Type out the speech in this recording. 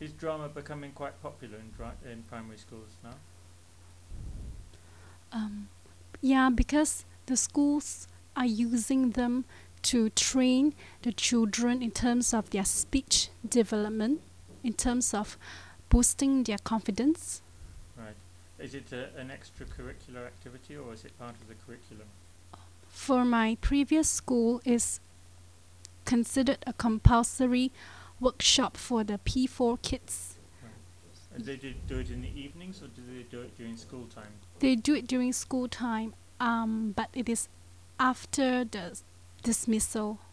Is drama becoming quite popular in primary schools now? Yeah, because the schools are using them to train the children in terms of their speech development, in terms of boosting their confidence. Right. Is it an extracurricular activity or is it part of the curriculum? For my previous school is considered a compulsory workshop for the P4 kids. Right. They do it in the evenings or do they do it during school time? They do it during school time, but it is after the dismissal.